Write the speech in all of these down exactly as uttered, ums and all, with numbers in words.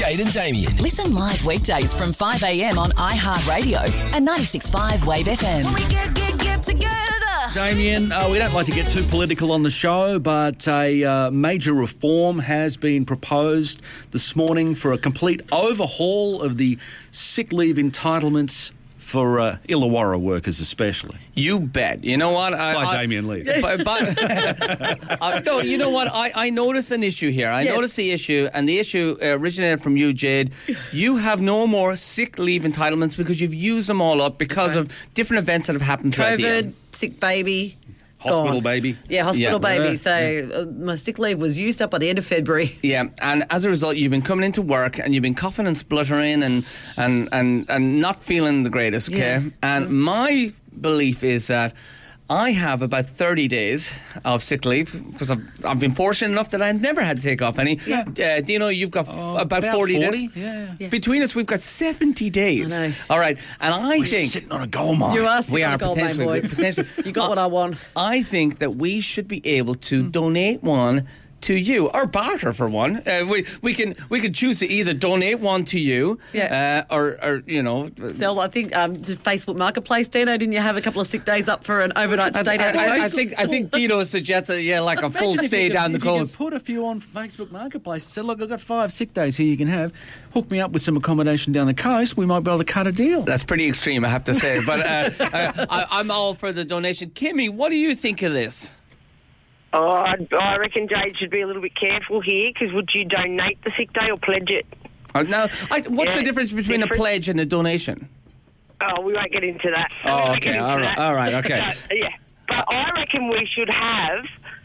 Jade and Damien. Listen live weekdays from five a.m. on iHeartRadio and ninety-six point five Wave F M. When we get, get, get together. Damien, uh, we don't like to get too political on the show, but a uh, major reform has been proposed this morning for a complete overhaul of the sick leave entitlements for uh, Illawarra workers especially. You bet. You know what? I, By I, Damien Lee. But, but uh, no, you know what? I, I noticed an issue here. I Yes. noticed the issue, and the issue originated from you, Jade. You have no more sick leave entitlements because you've used them all up because of different events that have happened throughout the year. COVID, sick baby. Hospital gone. baby. Yeah, hospital Yeah. baby. Yeah, So uh, my sick leave was used up by the end of February. Yeah, and as a result, you've been coming into work and you've been coughing and spluttering and and and, and not feeling the greatest, okay? Yeah. And my belief is that I have about thirty days of sick leave because I've, I've been fortunate enough that I've never had to take off any. Yeah. Uh, Dino, you've got f- about, about forty, forty, days. yeah. Yeah. Between us, we've got seventy days. I know. All right, and I We're think sitting on a gold mine. You are sick we on are gold mine, potentially, boys. potentially. You got what I want. I think that we should be able to Hmm. donate one to you, or barter for one. Uh, we we can we can choose to either donate one to you, Yeah. uh, or or you know. Sell, I think, um, to Facebook Marketplace, Dino, didn't you have a couple of sick days up for an overnight stay down the I, I, I coast? think I think Dino suggested yeah, like a full Imagine if stay you could- down the if you coast. could put a few on Facebook Marketplace and say, look, I've got five sick days here you can have. Hook me up with some accommodation down the coast. We might be able to cut a deal. That's pretty extreme, I have to say, but uh, uh, I, I'm all for the donation. Kimmy, what do you think of this? Oh, I, I reckon Jade should be a little bit careful here, because would you donate the sick day or pledge it? Uh, now, I, what's Yeah, the difference between different. a pledge and a donation? Oh, we won't get into that. Oh, We won't okay, get into all right, that. all right, okay. So, yeah, but I reckon we should have,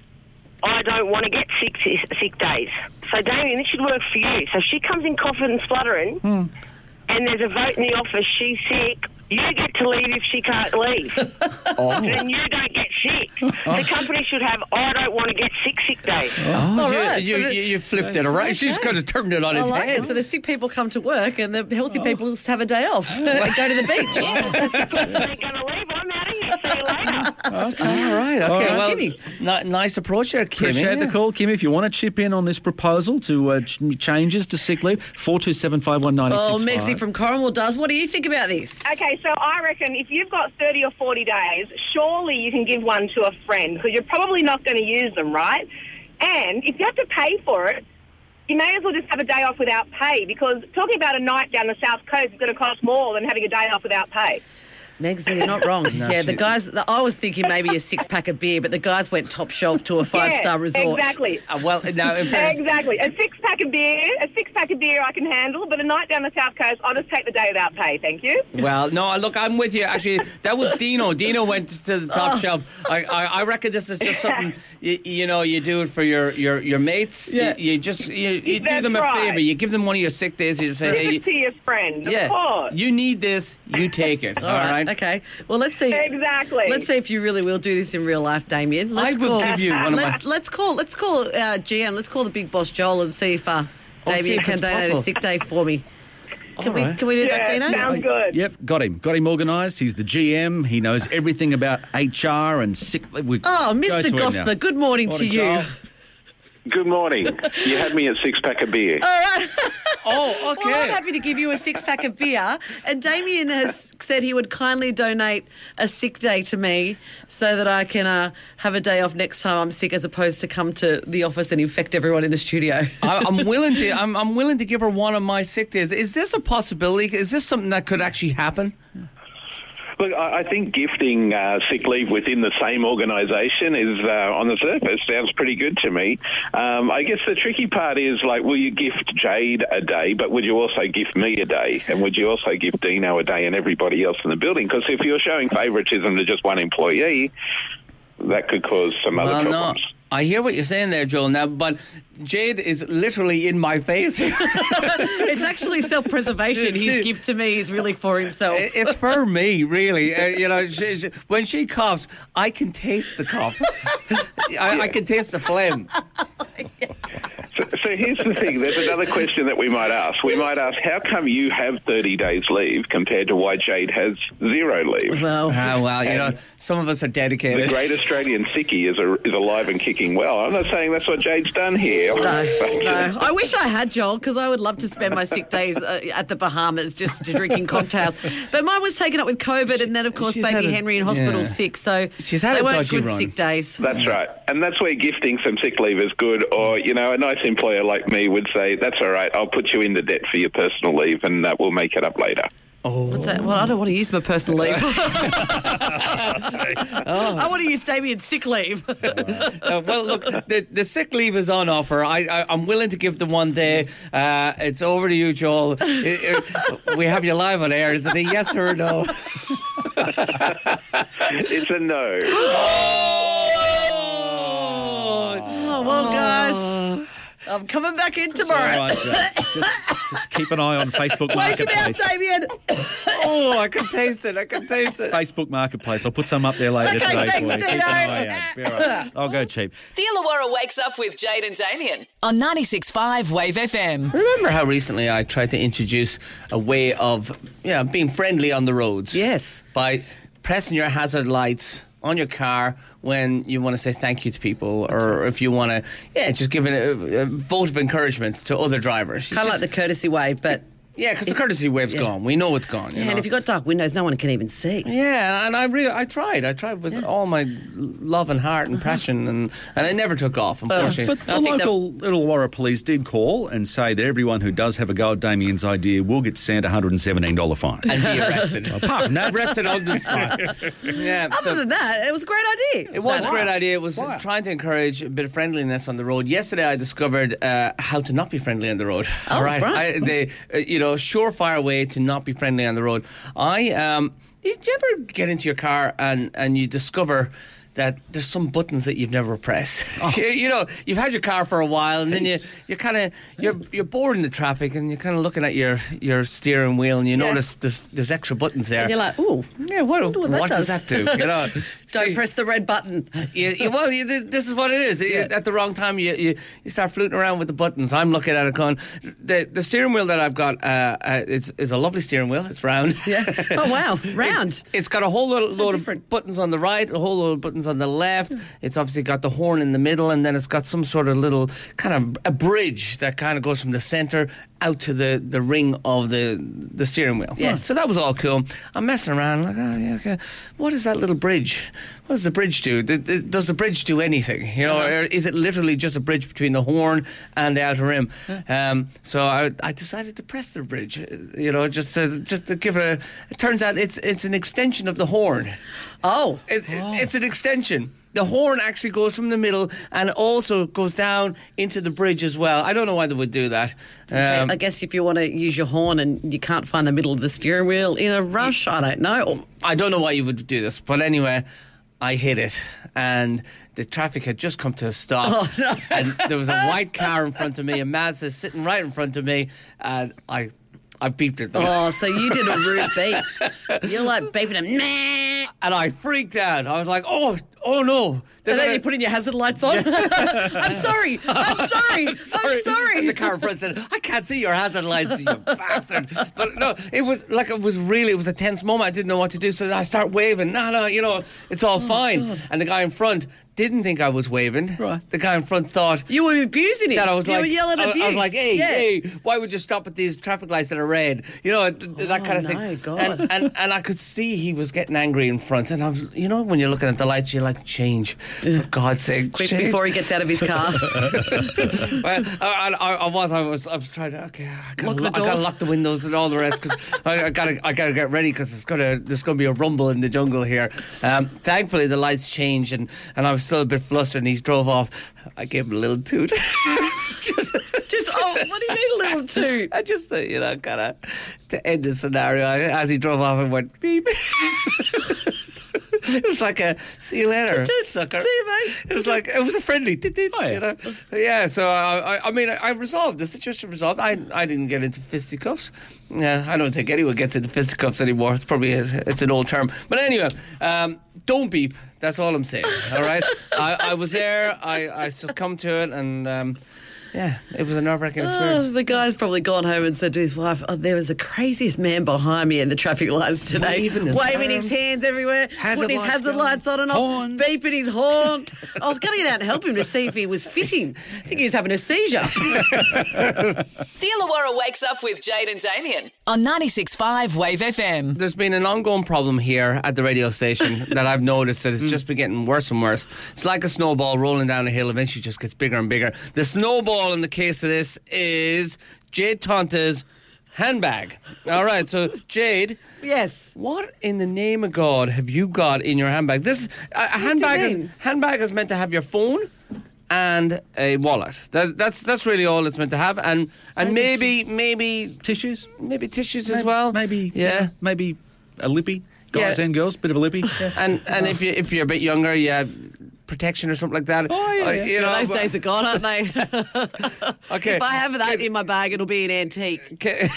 I don't want to get sick, sick days. So, Damien, this should work for you. So she comes in coughing and spluttering, Hmm. and there's a vote in the office, she's sick. You get to leave if she can't leave. Oh. Then you don't get sick. The company should have, I don't want to get sick, sick days. Oh, All you, right, you, so the- you, you flipped it around. She's kind of turned it on I its like head. it. So the sick people come to work and the healthy people just have a day off and go to the beach. They're going to leave. I'm out of here. See you later. All right, okay. All right. Well, Kimmy. ni- nice approach there, Kimmy. Appreciate the Yeah. call, Kim. If you want to chip in on this proposal to uh, ch- changes to sick leave, four two seven five one nine six five. Oh, Mexi from Cornwall does. What do you think about this? Okay, so I reckon if you've got thirty or forty days, surely you can give one to a friend because you're probably not going to use them, right? And if you have to pay for it, you may as well just have a day off without pay, because talking about a night down the south coast is going to cost more than having a day off without pay. Megsy, you're not wrong. yeah, the she- guys, the, I was thinking maybe a six pack of beer, but the guys went top shelf to a five star yeah, resort. Exactly. Uh, well, now, in fairness, Exactly. A six pack of beer, a six pack of beer I can handle, but a night down the south coast, I'll just take the day without pay. Thank you. well, no, look, I'm with you. Actually, that was Dino. Dino went to the top shelf. I, I, I reckon this is just something, you, you know, you do it for your, your, your mates. Yeah. You, you just, you, you do That's them a right. favour. You give them one of your sick days. You just say, Give hey, it to your friend, of yeah, course. you need this, you take it. All right. Okay. Well, let's see. Exactly. Let's see if you really will do this in real life, Damien. Let's I will call, give you one of my- let's, let's call. Let's call uh, G M. Let's call the big boss Joel and see if uh, Oh, see Damien if can it's donate possible. a sick day for me. Can All we? right. Can we do that, Yeah, Dino? sounds good. Yep, got him. Got him organised. He's the G M. He knows everything about H R and sick leave. We Oh, go Mister to him now. Gosper, good morning, Morning, to you. Joel. Good morning. You had me at six pack of beer. All right. Oh, okay. Well, I'm happy to give you a six pack of beer. And Damien has said he would kindly donate a sick day to me so that I can uh, have a day off next time I'm sick, as opposed to come to the office and infect everyone in the studio. I, I'm willing to. I'm, I'm willing to give her one of my sick days. Is this a possibility? Is this something that could actually happen? Look, I I think gifting uh, sick leave within the same organisation is, uh, on the surface, sounds pretty good to me. Um, I guess the tricky part is, like, will you gift Jade a day, but would you also gift me a day? And would you also gift Dino a day and everybody else in the building? Because if you're showing favouritism to just one employee, that could cause some other Well, no. problems. I hear what you're saying there, Joel. Now, but Jade is literally in my face. It's actually self-preservation. She- His she- gift to me is really for himself. It's for me, really. Uh, you know, she, she, when she coughs, I can taste the cough. I, I can taste the phlegm. So, so here's the thing. There's another question that we might ask. We might ask, how come you have thirty days leave compared to why Jade has zero leave? Well, Ah, well, you And know, some of us are The dedicated. great Australian sickie is, a, is alive and kicking well. I'm not saying that's what Jade's done here. no, no. I wish I had, Joel, because I would love to spend my sick days uh, at the Bahamas just drinking cocktails. But mine was taken up with COVID, and then, of course, She's had baby a- Henry in hospital yeah. sick. So She's had they a weren't dodgy good run. sick days. That's right. And that's where gifting some sick leave is good. Or, you know, a nice employer like me would say, that's all right, I'll put you into debt for your personal leave and uh, we'll make it up later. What's that? Well, I don't want to use my personal leave. I want to use Damien's sick leave. Uh, well, look, the, the sick leave is on offer. I, I, I'm willing to give the one day. Uh, it's over to you, Joel. It- it- we have you live on air. Is it a yes or a no? It's a no. Oh, well, guys, I'm coming back in tomorrow. All right, Jade. just, just keep an eye on Facebook Wait it out, Marketplace. Damien. Oh, I can taste it. I can taste it. Facebook Marketplace. I'll put some up there later Okay, today thanks, for you. Keep Dino. an eye out. Be all right. I'll go cheap. The Illawarra Wakes Up with Jade and Damien on ninety-six point five Wave F M. Remember how recently I tried to introduce a way of yeah, being friendly on the roads? Yes. By pressing your hazard lights on your car when you want to say thank you to people, or if you want to, yeah, just give it a, a vote of encouragement to other drivers. You Kind of like just- the courtesy wave, but yeah, because the courtesy wave's yeah. gone. We know it's gone. You yeah, know? and if you've got dark windows, no one can even see. Yeah, and I really, I tried. I tried with all my love and heart and passion, and, and it never took off, unfortunately. But I the think that- local Illawarra police did call and say that everyone who does have a go at Damien's idea will get sent a one hundred seventeen dollars fine. and be arrested. Apart from that, arrested on the spot. Yeah, Other so than that, it was a great idea. it was a great idea. It was trying to encourage a bit of friendliness on the road. Yesterday, I discovered uh, how to not be friendly on the road. Oh, All right, right. I, the uh, you know surefire way to not be friendly on the road. I um, did you ever get into your car and and you discover that there's some buttons that you've never pressed? Oh. you, you know, you've had your car for a while, and then you you're kind of you're you're bored in the traffic, and you're kind of looking at your your steering wheel, and you Yeah. notice there's there's extra buttons there. And you're like, ooh, yeah, what, wonder what that what does does. that do? You know, don't See- press the red button. you, you, well, you, th- this is what it is. You- Yeah. At the wrong time, you, you you start fluting around with the buttons. I'm looking at it going, the the steering wheel that I've got, uh, uh, it's is a lovely steering wheel. It's round. Yeah. Oh, wow. Round. It, it's got a whole lot, load of different. buttons on the right, a whole load of buttons on the left. It's obviously got the horn in the middle, and then it's got some sort of little kind of a bridge that kind of goes from the centre out to the, the ring of the the steering wheel. Yes. So that was all cool. I'm messing around like, oh yeah, okay. What is that little bridge? What does the bridge do? Th- th- Does the bridge do anything? You know, or is it literally just a bridge between the horn and the outer rim? Um, so I, I decided to press the bridge. uh, You know, just to just to give it a. It turns out it's it's an extension of the horn. Oh. It, it- It's an extension. The horn actually goes from the middle and also goes down into the bridge as well. I don't know why they would do that. Um, I guess if you want to use your horn and you can't find the middle of the steering wheel in a rush, I don't know. Or- I don't know why you would do this, but anyway, I hit it, and the traffic had just come to a stop, Oh, no. and there was a white car in front of me, a Mazda sitting right in front of me, and I, I beeped at them. Oh, so you did a rude beep. You're like beeping them. Nah. And I freaked out. I was like, "Oh, oh no!" They're And then gonna- you're putting your hazard lights on. I'm sorry. I'm sorry. I'm sorry. And the car in front said, "I can't see your hazard lights, you bastard." But no, it was like it was really it was a tense moment. I didn't know what to do, so I start waving. No, no, you know, it's all fine. And the guy in front didn't think I was waving. Right. The guy in front thought You were abusing him. that I was you like, were yelling I, abuse. I was like, "Hey, Yeah. hey, why would you stop at these traffic lights that are red?" You know, th- th- that Oh, kind of no, thing. God. And, and and I could see he was getting angry in front, and I was, you know, when you're looking at the lights, you're like, "Change, for God's sake, Quick change." before he gets out of his car. Well, I, I, I was, I was, I was trying to. Okay, I gotta, Lock the lo- I gotta doors. lock the windows and all the rest because I, I gotta, I gotta get ready because it's gonna, there's gonna be a rumble in the jungle here. Um, thankfully, the lights changed and, and I was still a bit flustered. And he drove off. I gave him a little toot. just, Just, oh, what do you mean, little toot? I just, uh, you know, kind of to end the scenario. I, as he drove off, I went beep. It was like a see you later, sucker. See you, mate. It was like it was a friendly. Oh, yeah. You know? Yeah. So I, I, I mean, I, I resolved the situation. Resolved. I, I didn't get into fisticuffs. Yeah, I don't think anyone gets into fisticuffs anymore. It's probably a, it's an old term. But anyway, um, don't beep. That's all I'm saying. All right. I, I was there. I, I succumbed to it, and um, Yeah, it was a nerve-wracking Oh, experience. the guy's probably gone home and said to his wife, oh, there was the craziest man behind me in the traffic lights today. Waving his Waving his arms. hands everywhere, Hazard putting his lights hazard going. lights on and off, Horns. beeping his horn. I was going to get out and help him to see if he was fitting. I think he was having a seizure. The Illawarra Wakes Up with Jade and Damien on ninety-six point five Wave F M. There's been an ongoing problem here at the radio station that I've noticed that it's just been getting worse and worse. It's like a snowball rolling down a hill, eventually just gets bigger and bigger. The snowball in the case of this is Jade Tonta's handbag. All right, so Jade, Yes. what in the name of God have you got in your handbag? This a, a handbag you is mean? handbag is meant to have your phone and a wallet. That, that's that's really all it's meant to have, and and maybe maybe Tissues? maybe tissues as well. Maybe, yeah. Maybe a lippy. Guys Yeah. and girls, bit of a lippy. Yeah. And and if you if you're a bit younger, yeah, protection or something like that. Oh, yeah, Uh, yeah. you know, Those but- days are gone, aren't they? Okay. If I have that in my bag, it'll be an antique. Okay.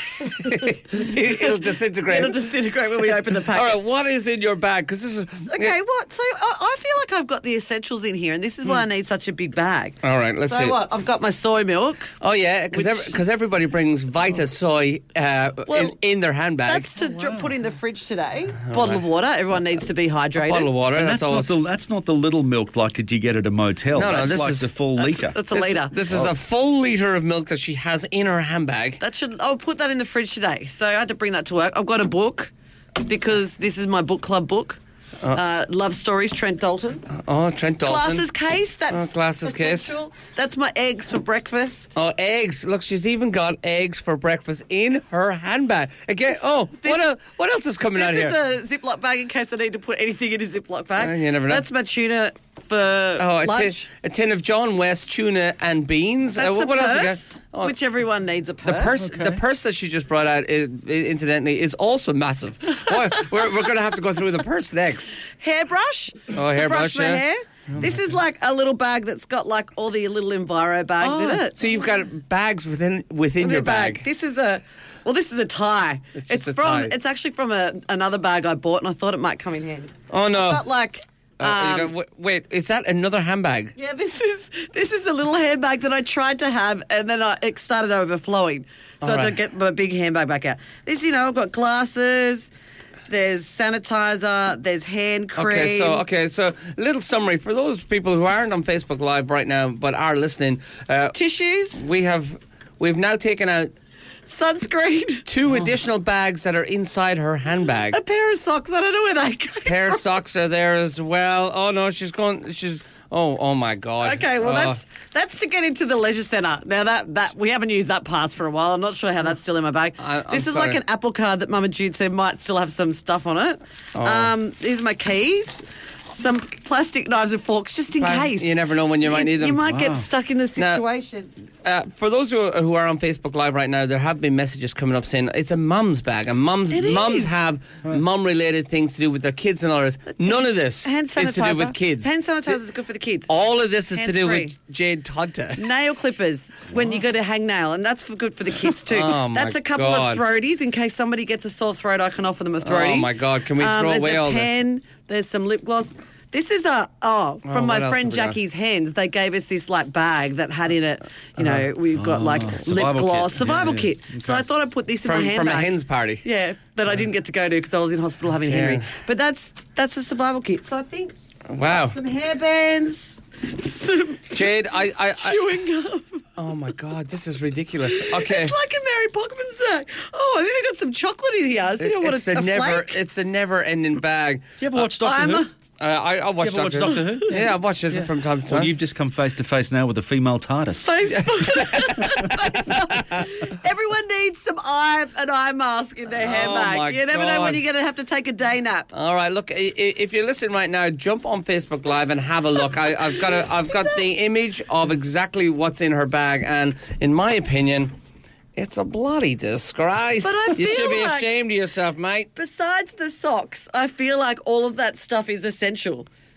It'll disintegrate. It'll disintegrate when we open the packet. All right, what is in your bag? Because this is Okay, what? So I, I feel like I've got the essentials in here, and this is why I need such a big bag. All right, let's So see. what? I've got my soy milk. Oh yeah, because Which- everybody brings Vita soy uh, Well, in, in their handbag. That's to dr- put in the fridge today. Bottle of water. Everyone needs to be hydrated. Bottle of water. And that's that's, not always, the that's not the little milk like that you get at a motel. No, no, that's this like is- the full litre. That's a this, litre. This is a full litre of milk that she has in her handbag. That should. I'll put that in the fridge today. So I had to bring that to work. I've got a book because this is my book club book. Uh, Love Stories, Trent Dalton. Oh, Trent Dalton. Glasses case. That's Oh, glasses case. essential. That's my eggs for breakfast. Oh, eggs. Look, she's even got eggs for breakfast in her handbag. Again, oh, This- what, el- what else is coming out This here? is a Ziploc bag in case I need to put anything in a Ziploc bag. Uh, you never know. That's my tuna for Oh, a tin, lunch. a tin of John West tuna and beans. That's Uh, a what, what else you purse, got? Oh, which everyone needs a the purse. purse, the purse that she just brought out, i- i- incidentally, is also massive. Boy, we're we're going to have to go through the purse next. Hairbrush. Oh, to hairbrush, brush my yeah. hair. This is like a little bag that's got like all the little Enviro bags in it. Oh, So you've got bags within within Look your at that bag. This is a well. This is a tie. It's just a from. tie. It's actually from a, another bag I bought, and I thought it might come in handy. Oh no! But like. Uh, you um, got- wait, wait, is that another handbag? Yeah, this is this is a little handbag that I tried to have, and then I, it started overflowing, so I had Alright. to get my big handbag back out. This, you know, I've got glasses. There's sanitizer. There's hand cream. Okay, so okay, so a little summary for those people who aren't on Facebook Live right now but are listening. Uh, tissues, we have we've now taken out sunscreen, two additional bags that are inside her handbag. a pair of socks. I don't know where they came Pair of from. socks are there as well. Oh no, she's going. She's oh oh my god. Okay, well Oh. that's that's to get into the leisure centre. Now that that we haven't used that pass for a while. I'm not sure how that's still in my bag. I- I'm this is sorry. like an Apple card that Mama Jude said might still have some stuff on it. Oh. Um, these are my keys. Some plastic knives and forks, just in Pla- case. you never know when you might need them. You might get Wow. stuck in the Now- situation. Uh, for those who are, who are on Facebook Live right now, there have been messages coming up saying it's a mum's bag, and mums It mums is. have mum-related things to do with their kids and others. None of this Hand is sanitizer. to do with kids. Hand sanitizer is good for the kids. All of this is to do Hands-free. with Jade Tonta. Nail clippers when you go to hang nail, and that's for good for the kids too. Oh, my that's a couple God. of throaties in case somebody gets a sore throat. I can offer them a throatie. Oh my God! Can we Um, throw there's away a all pen. There's some lip gloss. This is a oh from Oh, my what else friend have we got? Jackie's Hens. They gave us this like bag that had in it. You know, we've got like lip survival gloss, kit. survival Yeah, kit. yeah. So I thought I'd put this in from my from a handbag. hen's party? Yeah, that I didn't get to go to because I was in hospital having Yeah. Henry. But that's that's a survival kit. So I think Wow, some hairbands, some Jade, I, I, I chewing gum. oh my God, this is ridiculous. Okay. It's like a Mary Poppins bag. Oh, I think I got some chocolate in here. I didn't want it's a, the a never, flake. it's the never-ending bag. Do you ever watch Doctor I'm Who? a- Uh, I, I watch You ever watch Doctor Doctor Who? Yeah, I watch it from time to time. Well, you've just come face to face now with a female TARDIS. Facebook. Facebook. Everyone needs some eye an eye mask in their Oh, handbag. my You never know God. when you're going to have to take a day nap. All right, look. i- i- If you're listening right now, jump on Facebook Live and have a look. I, I've got a, I've got the image of exactly what's in her bag, and in my opinion, it's a bloody disgrace. But I you feel should be like- ashamed of yourself, mate. Besides the socks, I feel like all of that stuff is essential.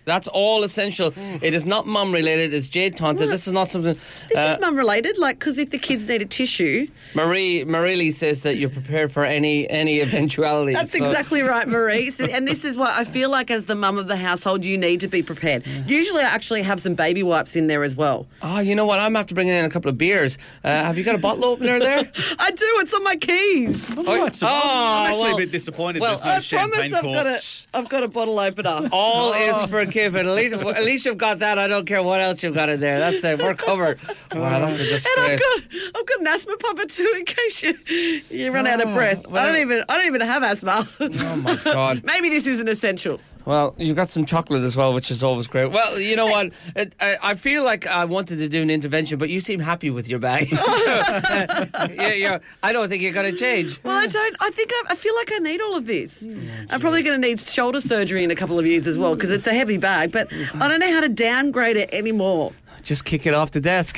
That's all essential. It is not mum related. It's Jade Taunton. This is not something. This uh, is mum related, like, because if the kids need a tissue. Marie Marie says that you're prepared for any any eventuality. That's so. exactly right, Marie. So- and this is why I feel like, as the mum of the household, you need to be prepared. Usually, I actually have some baby wipes in there as well. Oh, you know what? I'm after bringing in a couple of beers. Uh, have you got a bottle opener there? I do. It's on my keys. I'm, not surprised. Oh, I'm actually well- a bit disappointed well, there's no I champagne promise I've got, a, corks. I've got a bottle opener. All is forgiven. At least, at least you've got that. I don't care what else you've got in there. That's it. We're covered. Wow, that's a And I've disgrace. got, I've got an asthma puffer too, in case you, you run out of breath. well- I don't even, I don't even have asthma. Oh my God. Maybe this isn't essential. Well, you've got some chocolate as well, which is always great. Well, you know what? It, I, I feel like I wanted to do an intervention, but you seem happy with your bag. yeah, yeah. I don't think you're going to change. Well, I don't. I think I, I feel like I need all of this. I'm probably going to need shoulder surgery in a couple of years as well, because it's a heavy bag. But I don't know how to downgrade it anymore. Just kick it off the desk.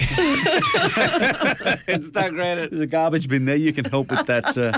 It's not great. There's a garbage bin there. You can help with that. Uh,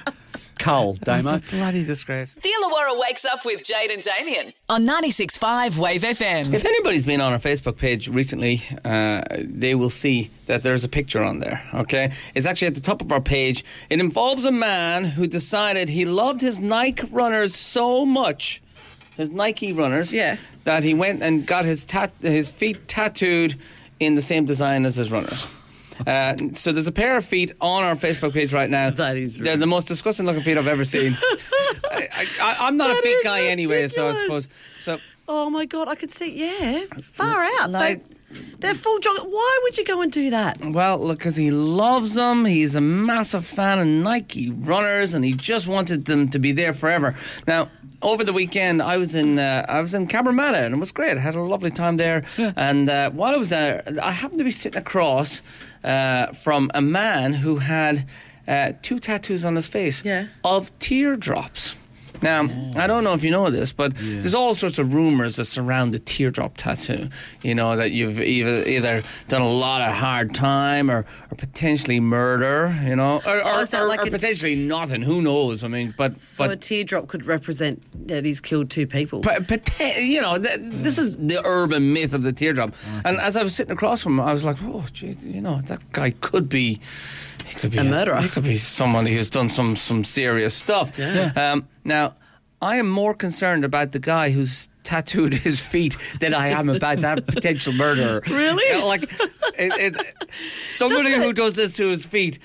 Cull, Damo. It's a bloody disgrace. The Illawarra Wakes Up with Jade and Damien on ninety-six point five Wave F M. If anybody's been on our Facebook page recently, uh, they will see that there's a picture on there, okay? It's actually at the top of our page. It involves a man who decided he loved his Nike runners so much, his Nike runners, Yeah. that he went and got his tat- his feet tattooed in the same design as his runners. Uh, so there's a pair of feet on our Facebook page right now. That is They're the most disgusting looking feet I've ever seen. I, I, I'm not That a feet is guy anyway, so I ridiculous. suppose. So Oh my God, I could see. Yeah, far out. Like- they, they're full jog. Why would you go and do that? Well, look, because he loves them. He's a massive fan of Nike runners, and he just wanted them to be there forever. Now, over the weekend, I was in uh, I was in Cabramatta, and it was great. I had a lovely time there. And uh, while I was there, I happened to be sitting across uh, from a man who had uh, two tattoos on his face Yeah. of teardrops. Now, I don't know if you know this, but there's all sorts of rumours that surround the teardrop tattoo. You know, that you've either, either done a lot of hard time or, or potentially murder, you know, or, Oh, or, is that or- like or it's- potentially nothing. Who knows? I mean, but... So a but teardrop could represent that he's killed two people. But, but you know, th- this is the urban myth of the teardrop. And as I was sitting across from him, I was like, oh, gee, you know, that guy could be... He could be A murderer. He could be somebody who's done some, some serious stuff. Um, now, I am more concerned about the guy who's tattooed his feet than I am about that potential murderer. Really? You know, like, it, it, somebody Doesn't it- who does this to his feet,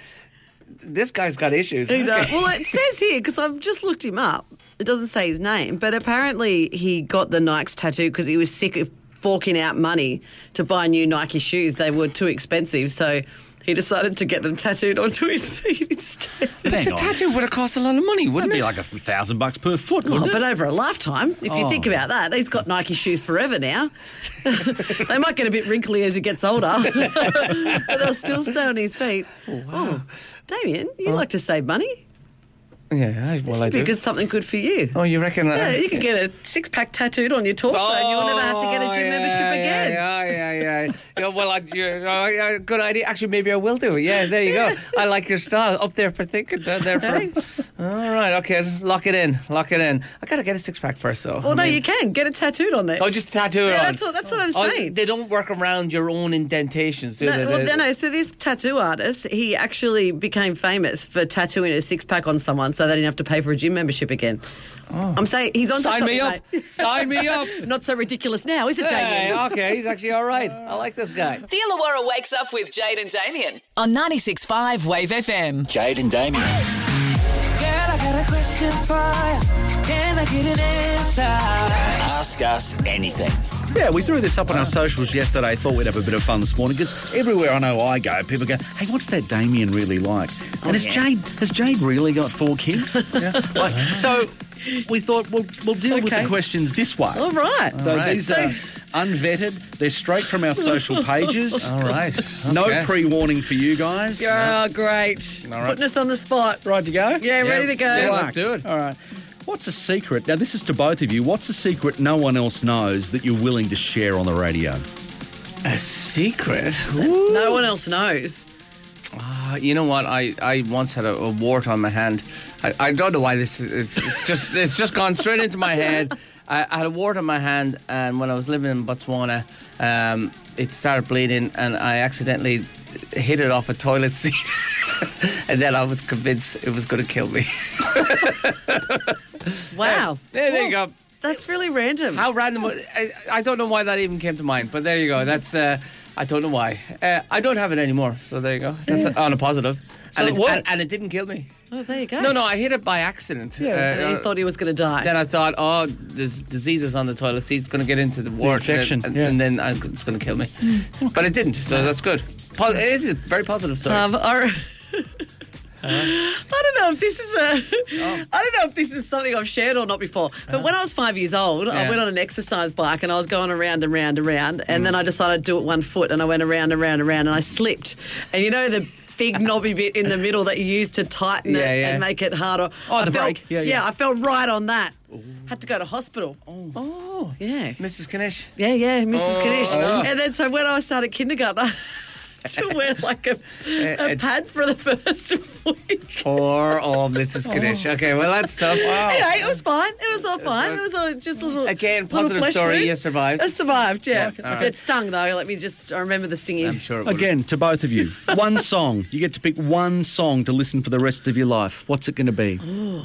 this guy's got issues. He does. Well, it says here, because I've just looked him up, it doesn't say his name, but apparently he got the Nikes tattoo because he was sick of forking out money to buy new Nike shoes. They were too expensive, so he decided to get them tattooed onto his feet instead. Hang The on. tattoo would have cost a lot of money, wouldn't It'd be it? like a thousand bucks per foot, Oh, wouldn't but it? over a lifetime, if you Oh. think about that, he's got Nike shoes forever now. They might get a bit wrinkly as he gets older, but they'll still stay on his feet. Oh, Damien, you like to save money? Yeah, I- well, I This would be do. good, something good for you. Oh, you reckon? Yeah, that? you could get a six pack tattooed on your torso and you'll never have to get a gym Oh, yeah, membership again. Yeah, yeah, yeah. yeah. yeah well, I, yeah, yeah, good idea. Actually, maybe I will do it. Yeah, there you go. I like your style. Up there for thinking. Down there for. Hey. All right, okay. Lock it in. Lock it in. I gotta get a six pack first, though. Well, I no, mean- you can get it tattooed on there. Oh, just tattoo it yeah, on. that's what that's what I'm Oh, saying. they don't work around your own indentations, do No, they? well, They- no, no, so this tattoo artist, he actually became famous for tattooing a six pack on someone so they didn't have to pay for a gym membership again. I'm saying he's on Sign me up. mate. Sign me up. Not so ridiculous now, is it, Hey, Damien? okay, he's actually all right. I like this guy. The Illawarra Wakes Up with Jade and Damien on ninety-six point five Wave F M. Jade and Damien. Girl, I got a question for you. Can I get an answer? Ask us anything. Yeah, we threw this up on our socials yesterday. Thought we'd have a bit of fun this morning because everywhere I know I go, people go, "Hey, what's that Damien really like?" And has Jade has Jade really got four kids? yeah. Like, so we thought we'll we'll deal with Okay. the questions this way. All right. So right. these are unvetted. They're straight from our social pages. All right. No Okay. pre-warning for you guys. Oh, great. All right. Putting us on the spot. Right to go? Yeah, ready to go. Yeah, Right. let's do it. All right. What's a secret? Now, this is to both of you. What's a secret no one else knows that you're willing to share on the radio? A secret? No one else knows. Uh, you know what? I, I once had a, a wart on my hand. I, I don't know why this is. It's, it's just it's just gone straight into my head. I, I had a wart on my hand, and when I was living in Botswana, um, it started bleeding, and I accidentally hit it off a toilet seat. And then I was convinced it was going to kill me. Wow. There, there you go. That's really random. How random. I, I don't know why that even came to mind, but there you go. That's uh, I don't know why. Uh, I don't have it anymore, so there you go. That's Yeah. on a positive. So and, it, what- and, and it didn't kill me. Oh, there you go. No, no, I hit it by accident. Yeah. Uh, And then you thought he was going to die. Then I thought, oh, there's diseases on the toilet seat. It's going to get into the wart. infection, And, yeah. and then I, it's going to kill me. But it didn't, so that's good. Po- it is a very positive story. Um, all right. I don't know if this is a. Oh. I don't know if this is something I've shared or not before. But when I was five years old, I Yeah. went on an exercise bike and I was going around and round and round, and Mm. then I decided to do it one foot, and I went around and round and round, and I slipped. And you know the big knobby bit in the middle that you use to tighten Yeah, it yeah. and make it harder. Oh, I the fell- brake. Yeah, yeah. I fell right on that. Had to go to hospital. Oh, oh, yeah. Missus Kanish. Yeah, yeah, Missus Oh. Kanish. Oh. And then so when I started kindergarten, I had to wear like a, a pad for the first week. Poor old Missus Kanish. Okay, well, that's tough. Wow. Anyway, it was fine. It was all fine. It was all just a little. Again, little positive flesh story, wound. you survived. I survived, yeah. all right. It stung though. Let me just. I remember the stinging. I'm sure it would. Again, to both of you, one song. You get to pick one song to listen for the rest of your life. What's it going to be?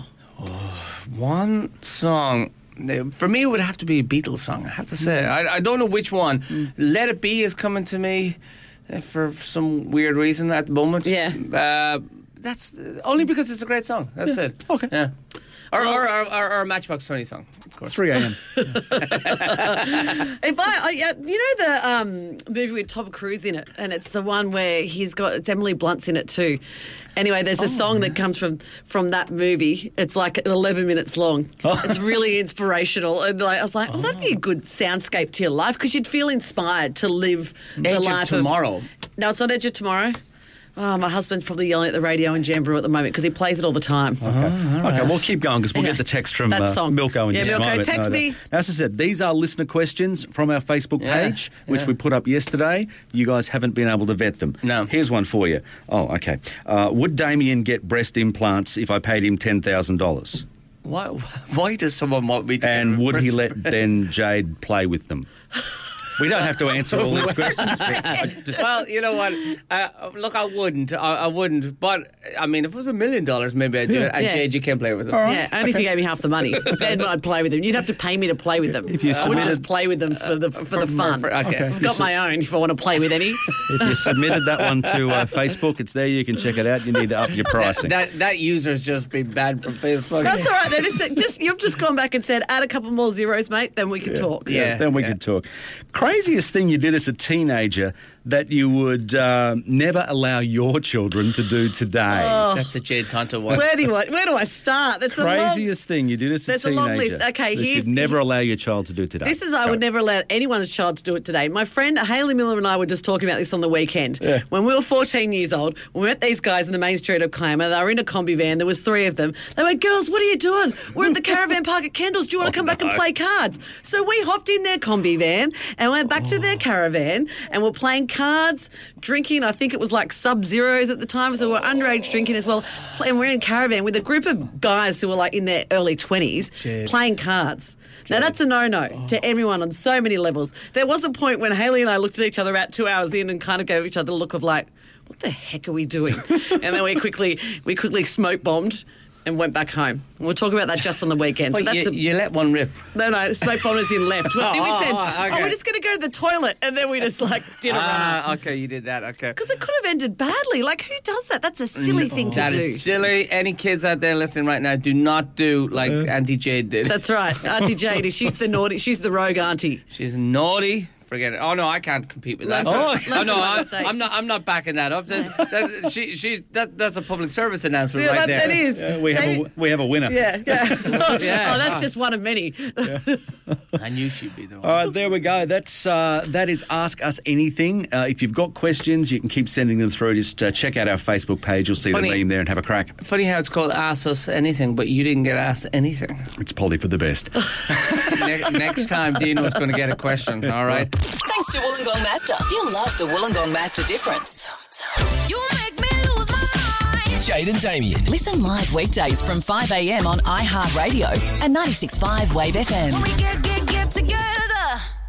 One song. For me, it would have to be a Beatles song, I have to say. I, I don't know which one. Let It Be is coming to me uh, for some weird reason at the moment. Yeah. Uh, that's uh, only because it's a great song. That's Yeah. it. Okay. Yeah. Or, or, or, or, or a Matchbox twenty song, of course. three a.m. If I, I, yeah, you know the um, movie with Tom Cruise in it, and it's the one where he's got it's Emily Blunt's in it too. Anyway, there's a song that comes from from that movie. It's like eleven minutes long. It's really inspirational, and like, I was like, oh, that'd be a good soundscape to your life because you'd feel inspired to live the Edge of life Tomorrow. No, it's not Edge of Tomorrow. Oh, my husband's probably yelling at the radio in Jambrew at the moment because he plays it all the time. Okay, okay, we'll keep going because we'll Yeah. get the text from That uh, song. Milko in Yeah, just a Milko, moment. text No, no. me. Now, as I said, these are listener questions from our Facebook Yeah, page, which yeah. we put up yesterday. You guys haven't been able to vet them. No. Here's one for you. Oh, okay. Uh, would Damien get breast implants if I paid him ten thousand dollars? Why, why does someone want me to... And get a would he breast- let then Jade play with them? We don't have to answer all these questions. But I just, Well, you know what? Uh, look, I wouldn't. I, I wouldn't. But, I mean, if it was a million dollars, maybe I'd do it. And Yeah. Jade, you can play with it. Yeah, only if you gave me half the money. Then I'd play with them. You'd have to pay me to play with them. If you I wouldn't submitted- just play with them for the for the For- fun. for- okay. Okay. I've got my own if I want to play with any. if you submitted that one to uh, Facebook, it's there. You can check it out. You need to up your pricing. That that user's just been banned from Facebook. That's all right. Then it's just you've just gone back and said add a couple more zeros, mate. Then we can talk. Yeah. then we yeah. could talk. Craziest thing you did as a teenager that you would uh, never allow your children to do today. That's a Jade Tonto one. Where do I where do I start? That's a long. Craziest thing you did as a There's a teenager long list. Okay, that here's- you'd never allow your child to do today. This is I Go. would never allow anyone's child to do it today. My friend Hayley Miller and I were just talking about this on the weekend. Yeah. When we were fourteen years old, we met these guys in the main street of Kiama. They were in a combi van. There was three of them. They went, "Girls, what are you doing? We're at the caravan park at Kendall's. Do you want to come back and play cards?" So we hopped in their combi van and went back to their caravan and we're playing cards, drinking. I think it was like Sub-Zeros at the time, so we were underage drinking as well. And we're in a caravan with a group of guys who were like in their early twenties playing cards. Now, that's a no-no to everyone on so many levels. There was a point when Hayley and I looked at each other about two hours in and kind of gave each other a look of like, what the heck are we doing? And then we quickly we quickly smoke bombed and went back home. We'll talk about that just on the weekend. Wait, so that's you, a, you let one rip. no, no, smoke bomb is in left. Well, then we Oh, said, oh, oh, okay. we're just going to go to the toilet. And then we just like did a run. Ah, okay, you did that. Okay. Because it could have ended badly. Like, who does that? That's a silly thing to That do. is silly. Any kids out there listening right now, do not do like Auntie Jade did. That's right. Auntie Jade, she's the naughty, she's the rogue auntie. She's naughty. Forget it. Oh no, I can't compete with that. Learn Oh, from- learn oh no, from I, mistakes. I'm not. I'm not backing that up. That, that, she, she's that, that's a public service announcement Yeah, right that, there. that is. Uh, we have a we have a winner. Yeah, yeah. Yeah. Oh, that's just one of many. I knew she'd be the one. All right, there we go. That's uh, that is Ask Us Anything. Uh, if you've got questions, you can keep sending them through. Just uh, check out our Facebook page. You'll see Funny. the meme there and have a crack. Funny how it's called Ask Us Anything, but you didn't get asked anything. It's probably for the best. ne- next time, Dino's going to get a question. All right. Thanks to Wollongong Master. You'll love the Wollongong Master difference. You make me lose my mind. Jade and Damien. Listen live weekdays from five a.m. on iHeartRadio and ninety-six point five Wave F M. We get, get, get together.